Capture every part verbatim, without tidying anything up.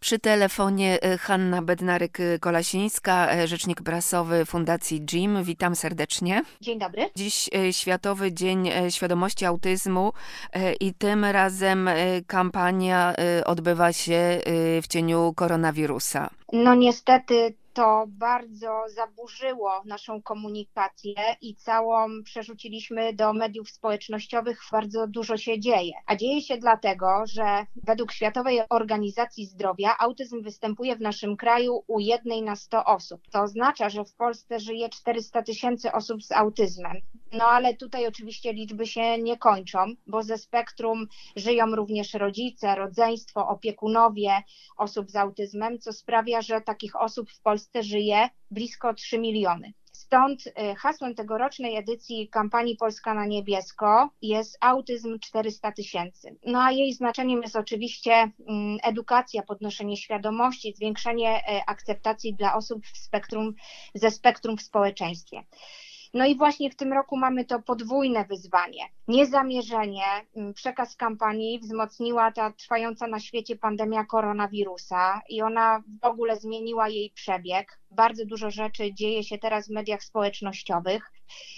Przy telefonie Hanna Bednarek-Kolasińska, rzecznik prasowy Fundacji J I M. Witam serdecznie. Dzień dobry. Dziś Światowy Dzień Świadomości Autyzmu i tym razem kampania odbywa się w cieniu koronawirusa. No niestety to bardzo zaburzyło naszą komunikację i całą przerzuciliśmy do mediów społecznościowych. Bardzo dużo się dzieje. A dzieje się dlatego, że według Światowej Organizacji Zdrowia autyzm występuje w naszym kraju u jednej na sto osób. To oznacza, że w Polsce żyje czterysta tysięcy osób z autyzmem. No ale tutaj oczywiście liczby się nie kończą, bo ze spektrum żyją również rodzice, rodzeństwo, opiekunowie osób z autyzmem, co sprawia, że takich osób w Polsce żyje blisko trzy miliony. Stąd hasłem tegorocznej edycji kampanii Polska na niebiesko jest autyzm czterysta tysięcy. No a jej znaczeniem jest oczywiście edukacja, podnoszenie świadomości, zwiększenie akceptacji dla osób w spektrum, ze spektrum w społeczeństwie. No i właśnie w tym roku mamy to podwójne wyzwanie. Niezamierzenie przekaz kampanii wzmocniła ta trwająca na świecie pandemia koronawirusa i ona w ogóle zmieniła jej przebieg. Bardzo dużo rzeczy dzieje się teraz w mediach społecznościowych.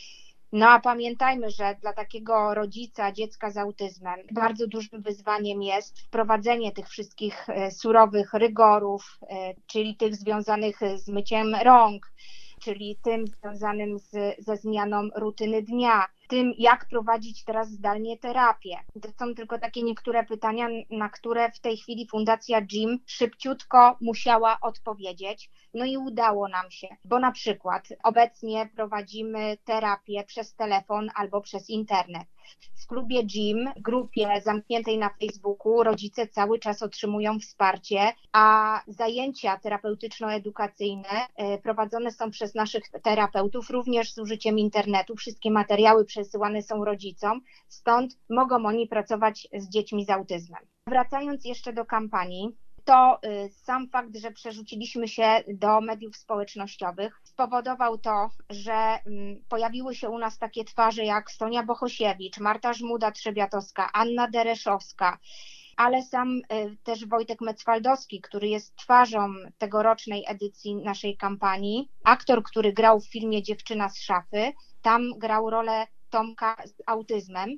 No a pamiętajmy, że dla takiego rodzica dziecka z autyzmem bardzo dużym wyzwaniem jest wprowadzenie tych wszystkich surowych rygorów, czyli tych związanych z myciem rąk, czyli tym związanym z, ze zmianą rutyny dnia, tym jak prowadzić teraz zdalnie terapię. To są tylko takie niektóre pytania, na które w tej chwili Fundacja J I M szybciutko musiała odpowiedzieć. No i udało nam się, bo na przykład obecnie prowadzimy terapię przez telefon albo przez internet. W klubie J I M, grupie zamkniętej na Facebooku, rodzice cały czas otrzymują wsparcie, a zajęcia terapeutyczno-edukacyjne prowadzone są przez naszych terapeutów również z użyciem internetu. Wszystkie materiały przesyłane są rodzicom, stąd mogą oni pracować z dziećmi z autyzmem. Wracając jeszcze do kampanii, to sam fakt, że przerzuciliśmy się do mediów społecznościowych, spowodował to, że pojawiły się u nas takie twarze jak Sonia Bohosiewicz, Marta Żmuda-Trzebiatowska, Anna Dereszowska, ale sam też Wojtek Mecwaldowski, który jest twarzą tegorocznej edycji naszej kampanii, aktor, który grał w filmie Dziewczyna z szafy, tam grał rolę Tomka z autyzmem.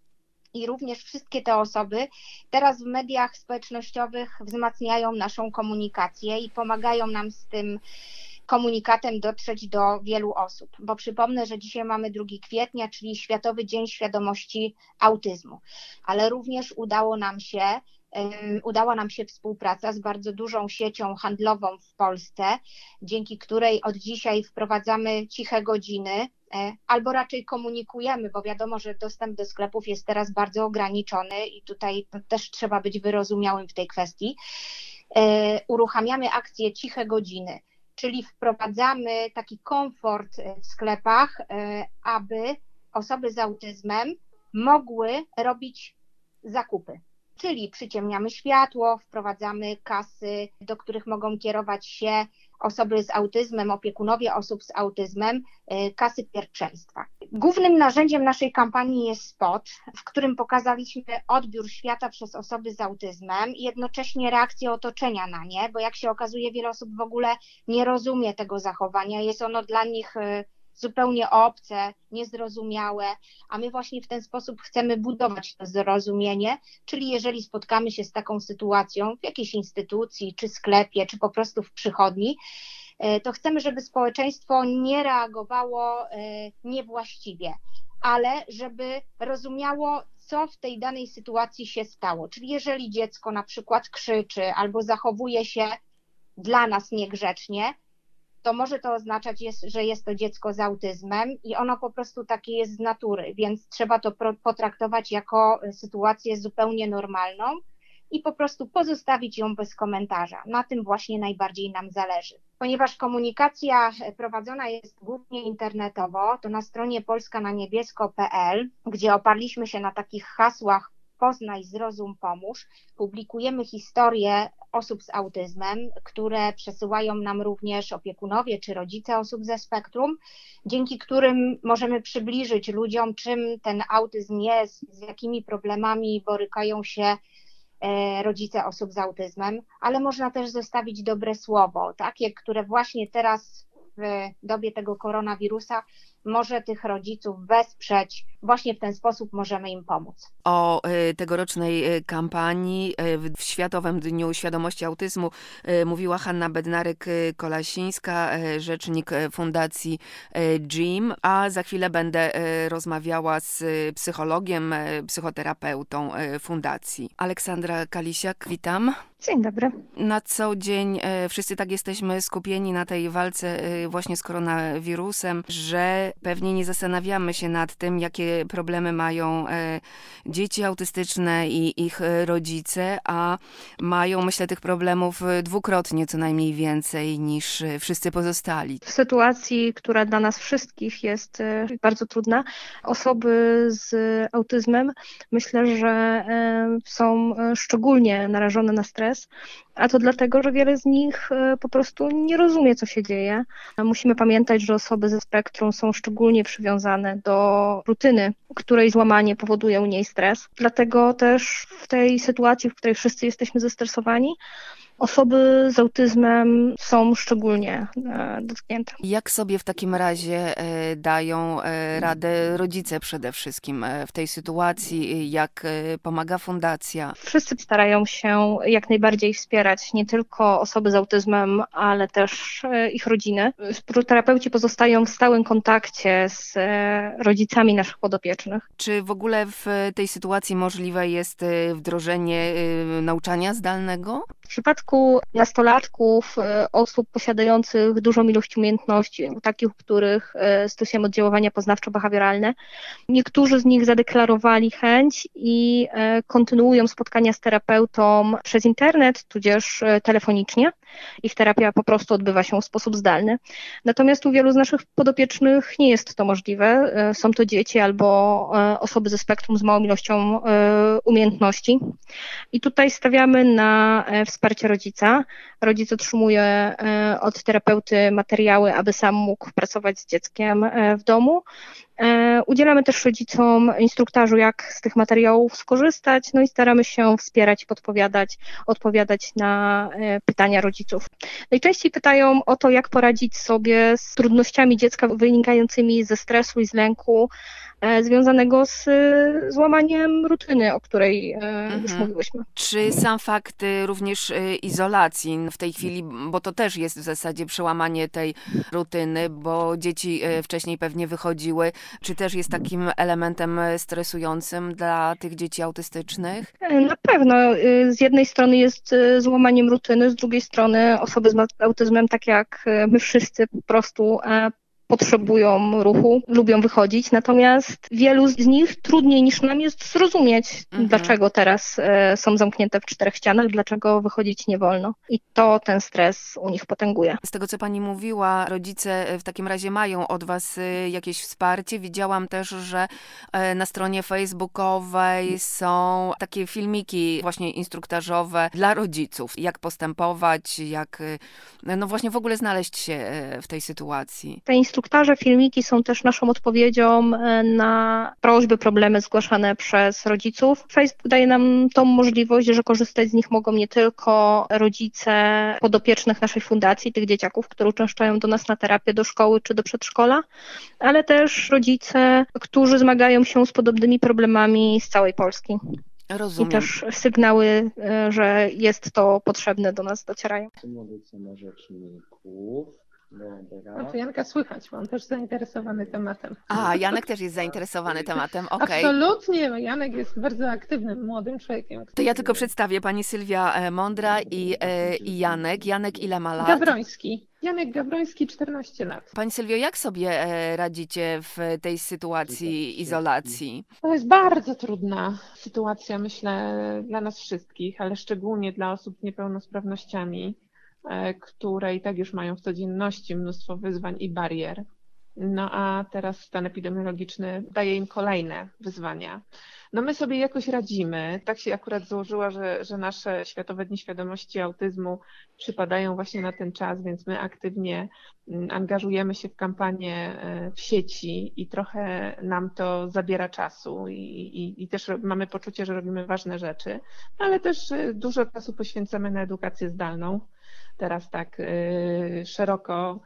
I również wszystkie te osoby teraz w mediach społecznościowych wzmacniają naszą komunikację i pomagają nam z tym komunikatem dotrzeć do wielu osób. Bo przypomnę, że dzisiaj mamy drugiego kwietnia, czyli Światowy Dzień Świadomości Autyzmu. Ale również udało nam się, um, udała nam się współpraca z bardzo dużą siecią handlową w Polsce, dzięki której od dzisiaj wprowadzamy ciche godziny, albo raczej komunikujemy, bo wiadomo, że dostęp do sklepów jest teraz bardzo ograniczony i tutaj też trzeba być wyrozumiałym w tej kwestii. Uruchamiamy akcję Ciche Godziny, czyli wprowadzamy taki komfort w sklepach, aby osoby z autyzmem mogły robić zakupy. Czyli przyciemniamy światło, wprowadzamy kasy, do których mogą kierować się osoby z autyzmem, opiekunowie osób z autyzmem, kasy pierwszeństwa. Głównym narzędziem naszej kampanii jest spot, w którym pokazaliśmy odbiór świata przez osoby z autyzmem i jednocześnie reakcję otoczenia na nie, bo jak się okazuje, wiele osób w ogóle nie rozumie tego zachowania, jest ono dla nich zupełnie obce, niezrozumiałe, a my właśnie w ten sposób chcemy budować to zrozumienie, czyli jeżeli spotkamy się z taką sytuacją w jakiejś instytucji, czy sklepie, czy po prostu w przychodni, to chcemy, żeby społeczeństwo nie reagowało niewłaściwie, ale żeby rozumiało, co w tej danej sytuacji się stało. Czyli jeżeli dziecko na przykład krzyczy albo zachowuje się dla nas niegrzecznie, to może to oznaczać, że jest to dziecko z autyzmem i ono po prostu takie jest z natury, więc trzeba to potraktować jako sytuację zupełnie normalną i po prostu pozostawić ją bez komentarza. Na tym właśnie najbardziej nam zależy. Ponieważ komunikacja prowadzona jest głównie internetowo, to na stronie polska na niebiesko kropka pe el, gdzie oparliśmy się na takich hasłach Poznaj, zrozum, pomóż, publikujemy historie osób z autyzmem, które przesyłają nam również opiekunowie czy rodzice osób ze spektrum, dzięki którym możemy przybliżyć ludziom, czym ten autyzm jest, z jakimi problemami borykają się rodzice osób z autyzmem, ale można też zostawić dobre słowo, takie, które właśnie teraz w dobie tego koronawirusa może tych rodziców wesprzeć. Właśnie w ten sposób możemy im pomóc. O tegorocznej kampanii w Światowym Dniu Świadomości Autyzmu mówiła Hanna Bednarek-Kolasińska, rzecznik Fundacji J I M, a za chwilę będę rozmawiała z psychologiem, psychoterapeutą Fundacji. Aleksandra Kalisiak, witam. Dzień dobry. Na co dzień wszyscy tak jesteśmy skupieni na tej walce właśnie z koronawirusem, że pewnie nie zastanawiamy się nad tym, jakie problemy mają dzieci autystyczne i ich rodzice, a mają, myślę, tych problemów dwukrotnie co najmniej więcej niż wszyscy pozostali. W sytuacji, która dla nas wszystkich jest bardzo trudna, osoby z autyzmem myślę, że są szczególnie narażone na stres, a to dlatego, że wiele z nich po prostu nie rozumie, co się dzieje. Musimy pamiętać, że osoby ze spektrum są szczególnie przywiązane do rutyny, której złamanie powoduje u niej stres. Dlatego też w tej sytuacji, w której wszyscy jesteśmy zestresowani, osoby z autyzmem są szczególnie dotknięte. Jak sobie w takim razie dają radę rodzice przede wszystkim w tej sytuacji? Jak pomaga fundacja? Wszyscy starają się jak najbardziej wspierać nie tylko osoby z autyzmem, ale też ich rodziny. Terapeuci pozostają w stałym kontakcie z rodzicami naszych podopiecznych. Czy w ogóle w tej sytuacji możliwe jest wdrożenie nauczania zdalnego? W przypadku nastolatków, osób posiadających dużą ilość umiejętności, takich, u których stosujemy oddziaływania poznawczo-behawioralne, niektórzy z nich zadeklarowali chęć i kontynuują spotkania z terapeutą przez internet, tudzież telefonicznie. Ich terapia po prostu odbywa się w sposób zdalny. Natomiast u wielu z naszych podopiecznych nie jest to możliwe. Są to dzieci albo osoby ze spektrum z małą ilością umiejętności. I tutaj stawiamy na wsparcie rodzica. Rodzic otrzymuje od terapeuty materiały, aby sam mógł pracować z dzieckiem w domu. Udzielamy też rodzicom instruktażu, jak z tych materiałów skorzystać, no i staramy się wspierać i podpowiadać, odpowiadać na pytania rodziców. Najczęściej pytają o to, jak poradzić sobie z trudnościami dziecka wynikającymi ze stresu i z lęku związanego z złamaniem rutyny, o której mhm. już mówiłyśmy. Czy sam fakt również izolacji w tej chwili, bo to też jest w zasadzie przełamanie tej rutyny, bo dzieci wcześniej pewnie wychodziły, czy też jest takim elementem stresującym dla tych dzieci autystycznych? Na pewno. Z jednej strony jest złamaniem rutyny, z drugiej strony osoby z autyzmem, tak jak my wszyscy, po prostu potrzebują ruchu, lubią wychodzić, natomiast wielu z nich trudniej niż nam jest zrozumieć, mhm. dlaczego teraz e, są zamknięte w czterech ścianach, dlaczego wychodzić nie wolno. I to ten stres u nich potęguje. Z tego, co pani mówiła, rodzice w takim razie mają od was jakieś wsparcie. Widziałam też, że na stronie facebookowej są takie filmiki właśnie instruktażowe dla rodziców. Jak postępować, jak no właśnie w ogóle znaleźć się w tej sytuacji. Te instruktaże, filmiki są też naszą odpowiedzią na prośby, problemy zgłaszane przez rodziców. Facebook daje nam tą możliwość, że korzystać z nich mogą nie tylko rodzice podopiecznych naszej fundacji, tych dzieciaków, które uczęszczają do nas na terapię, do szkoły czy do przedszkola, ale też rodzice, którzy zmagają się z podobnymi problemami z całej Polski. Rozumiem. I też sygnały, że jest to potrzebne, do nas docierają. Na rzeczników. No to Janka słychać, bo on też zainteresowany tematem. A, Janek też jest zainteresowany tematem, okej. Okay. Absolutnie, Janek jest bardzo aktywnym, młodym człowiekiem. To ja tylko przedstawię, pani Sylwia Mądra i, i Janek. Janek ile ma lat? Gabroński. Janek Gabroński, czternaście lat. Pani Sylwio, jak sobie radzicie w tej sytuacji izolacji? To jest bardzo trudna sytuacja, myślę, dla nas wszystkich, ale szczególnie dla osób z niepełnosprawnościami, które i tak już mają w codzienności mnóstwo wyzwań i barier. no a teraz stan epidemiologiczny daje im kolejne wyzwania. No my sobie jakoś radzimy. Tak się akurat złożyło, że, że nasze Światowe Dni Świadomości Autyzmu przypadają właśnie na ten czas, więc my aktywnie angażujemy się w kampanię w sieci i trochę nam to zabiera czasu i, i, i też mamy poczucie, że robimy ważne rzeczy, ale też dużo czasu poświęcamy na edukację zdalną. Teraz tak y, szeroko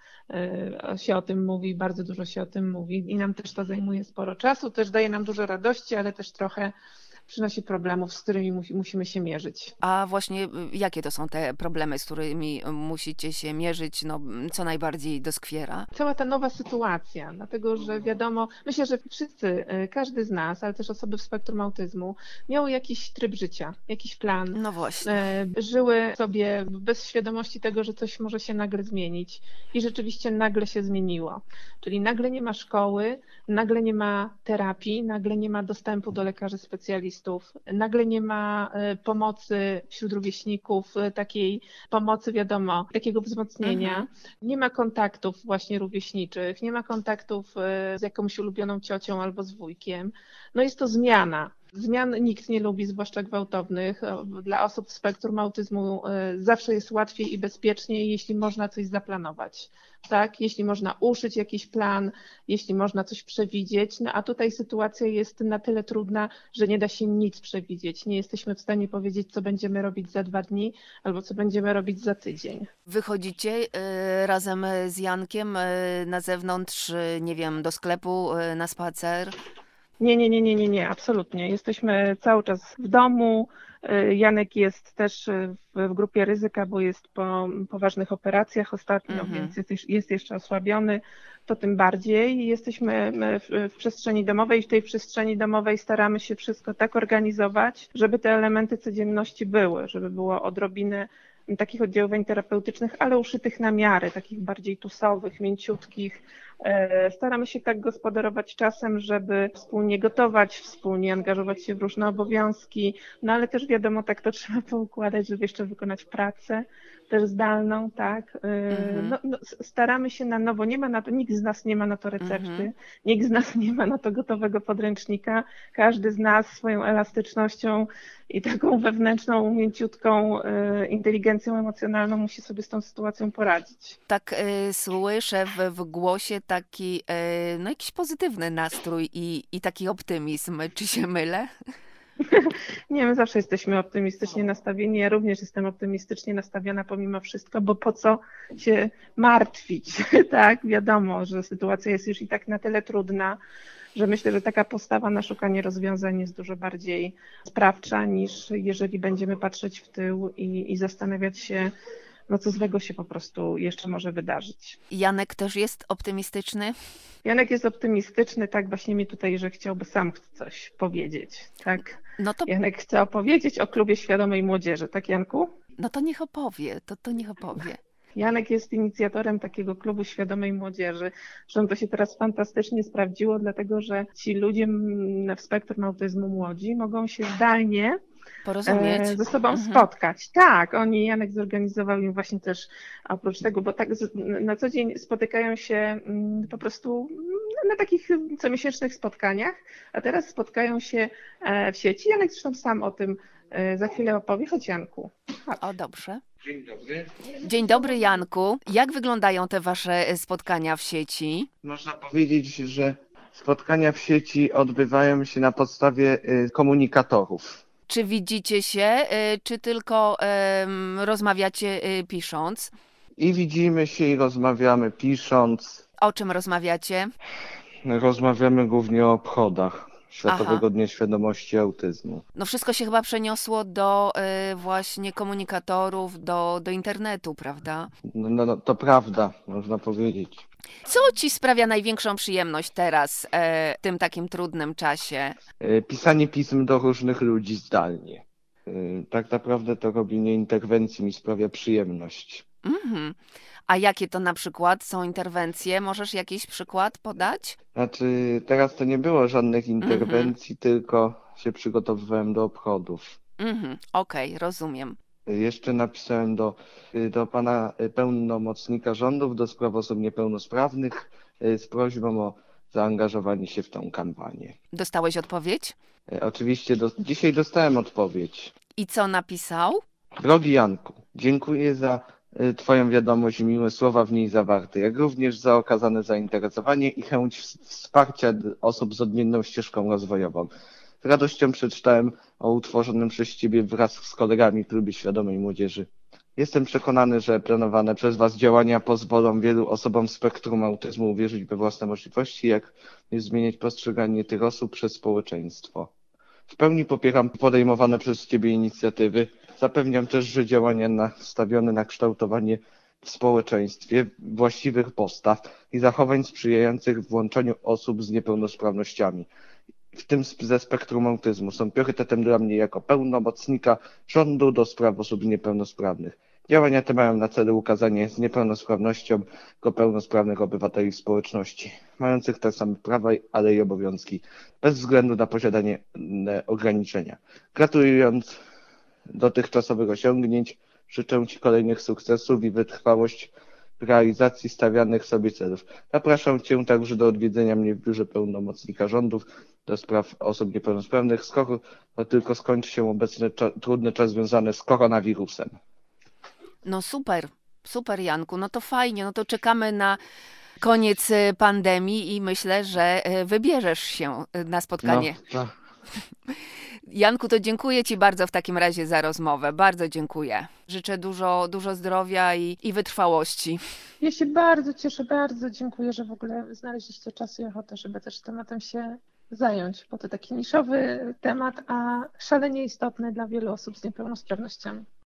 y, się o tym mówi, bardzo dużo się o tym mówi i nam też to zajmuje sporo czasu, też daje nam dużo radości, ale też trochę przynosi problemów, z którymi musi, musimy się mierzyć. A właśnie jakie to są te problemy, z którymi musicie się mierzyć, no, co najbardziej doskwiera? Cała ta nowa sytuacja, dlatego że wiadomo, myślę, że wszyscy, każdy z nas, ale też osoby w spektrum autyzmu miały jakiś tryb życia, jakiś plan. No właśnie. Żyły sobie bez świadomości tego, że coś może się nagle zmienić i rzeczywiście nagle się zmieniło. Czyli nagle nie ma szkoły, nagle nie ma terapii, nagle nie ma dostępu do lekarzy specjalistów, nagle nie ma pomocy wśród rówieśników, takiej pomocy, wiadomo, takiego wzmocnienia, mhm. nie ma kontaktów właśnie rówieśniczych, nie ma kontaktów z jakąś ulubioną ciocią albo z wujkiem. No jest to zmiana. Zmian nikt nie lubi, zwłaszcza gwałtownych. Dla osób w spektrum autyzmu zawsze jest łatwiej i bezpieczniej, jeśli można coś zaplanować. Tak? Jeśli można uszyć jakiś plan, jeśli można coś przewidzieć, no a tutaj sytuacja jest na tyle trudna, że nie da się nic przewidzieć. Nie jesteśmy w stanie powiedzieć, co będziemy robić za dwa dni albo co będziemy robić za tydzień. Wychodzicie y, razem z Jankiem y, na zewnątrz, y, nie wiem, do sklepu, y, na spacer? Nie, nie, nie, nie, nie, nie, absolutnie. Jesteśmy cały czas w domu. Janek jest też w, w grupie ryzyka, bo jest po poważnych operacjach ostatnio, mm-hmm. więc jest, jest jeszcze osłabiony, to tym bardziej. Jesteśmy w, w przestrzeni domowej i w tej przestrzeni domowej staramy się wszystko tak organizować, żeby te elementy codzienności były, żeby było odrobinę takich oddziaływań terapeutycznych, ale uszytych na miarę, takich bardziej tusowych, mięciutkich. Staramy się tak gospodarować czasem, żeby wspólnie gotować, wspólnie angażować się w różne obowiązki, no ale też wiadomo, tak to trzeba poukładać, żeby jeszcze wykonać pracę, też zdalną, tak. Mm-hmm. No, no, staramy się na nowo, nie ma na to, nikt z nas nie ma na to recepty, mm-hmm. nikt z nas nie ma na to gotowego podręcznika, każdy z nas swoją elastycznością i taką wewnętrzną, mięciutką y, inteligencją emocjonalną musi sobie z tą sytuacją poradzić. Tak y, słyszę w, w głosie taki y, no jakiś pozytywny nastrój i, i taki optymizm. Czy się mylę? Nie, my zawsze jesteśmy optymistycznie nastawieni. Ja również jestem optymistycznie nastawiona pomimo wszystko, bo po co się martwić, tak? Wiadomo, że sytuacja jest już i tak na tyle trudna, że myślę, że taka postawa na szukanie rozwiązań jest dużo bardziej sprawcza niż jeżeli będziemy patrzeć w tył i, i zastanawiać się, no co złego się po prostu jeszcze może wydarzyć. Janek też jest optymistyczny? Janek jest optymistyczny, tak właśnie mi tutaj, że chciałby sam coś powiedzieć, tak? No to... Janek chce opowiedzieć o Klubie Świadomej Młodzieży, tak Janku? No to niech opowie, to, to niech opowie. Janek jest inicjatorem takiego Klubu Świadomej Młodzieży. Zresztą to się teraz fantastycznie sprawdziło, dlatego że ci ludzie w spektrum autyzmu młodzi mogą się zdalnie porozumieć, ze sobą mhm. spotkać. Tak, oni, Janek zorganizował im właśnie też, oprócz tego, bo tak na co dzień spotykają się po prostu na takich comiesięcznych spotkaniach, a teraz spotkają się w sieci. Janek zresztą sam o tym za chwilę opowie. Chodź, Janku. Chodź. O, dobrze. Dzień dobry. Dzień dobry, Janku. Jak wyglądają te wasze spotkania w sieci? Można powiedzieć, że spotkania w sieci odbywają się na podstawie komunikatorów. Czy widzicie się, czy tylko um, rozmawiacie pisząc? I widzimy się i rozmawiamy pisząc. O czym rozmawiacie? Rozmawiamy głównie o obchodach Światowego Aha. Dnia Świadomości Autyzmu. No wszystko się chyba przeniosło do y, właśnie komunikatorów, do, do internetu, prawda? No, no, no to prawda, można powiedzieć. Co ci sprawia największą przyjemność teraz, e, w tym takim trudnym czasie? Pisanie pism do różnych ludzi zdalnie. Tak naprawdę to robienie interwencji mi sprawia przyjemność. Mhm. A jakie to na przykład są interwencje? Możesz jakiś przykład podać? Znaczy, teraz to nie było żadnych interwencji, mhm. tylko się przygotowywałem do obchodów. Mhm. Okej, okay, rozumiem. Jeszcze napisałem do, do pana pełnomocnika rządów do spraw osób niepełnosprawnych z prośbą o zaangażowanie się w tą kampanię. Dostałeś odpowiedź? Oczywiście do, dzisiaj dostałem odpowiedź. I co napisał? Drogi Janku, dziękuję za Twoją wiadomość i miłe słowa w niej zawarte, jak również za okazane zainteresowanie i chęć wsparcia osób z odmienną ścieżką rozwojową. Z radością przeczytałem o utworzonym przez Ciebie wraz z kolegami klubie świadomej młodzieży. Jestem przekonany, że planowane przez Was działania pozwolą wielu osobom z spektrum autyzmu uwierzyć we własne możliwości, jak zmieniać postrzeganie tych osób przez społeczeństwo. W pełni popieram podejmowane przez Ciebie inicjatywy. Zapewniam też, że działania nastawione na kształtowanie w społeczeństwie właściwych postaw i zachowań sprzyjających włączeniu osób z niepełnosprawnościami, w tym ze spektrum autyzmu, są priorytetem dla mnie jako pełnomocnika rządu do spraw osób niepełnosprawnych. Działania te mają na celu ukazanie z niepełnosprawnością jako pełnosprawnych obywateli społeczności, mających te same prawa, ale i obowiązki, bez względu na posiadanie ograniczenia. Gratulując dotychczasowych osiągnięć, życzę Ci kolejnych sukcesów i wytrwałość w realizacji stawianych sobie celów. Zapraszam Cię także do odwiedzenia mnie w biurze pełnomocnika rządów do spraw osób niepełnosprawnych, skoro to tylko skończy się obecny cza- trudny czas związany z koronawirusem. No super, super Janku, no to fajnie, no to czekamy na koniec e, pandemii i myślę, że e, wybierzesz się e, na spotkanie. No, Janku, to dziękuję Ci bardzo w takim razie za rozmowę, bardzo dziękuję. Życzę dużo, dużo zdrowia i, i wytrwałości. Ja się bardzo cieszę, bardzo dziękuję, że w ogóle znaleźliście czas i ochotę, żeby też tematem się zająć, bo to taki niszowy temat, a szalenie istotny dla wielu osób z niepełnosprawnościami.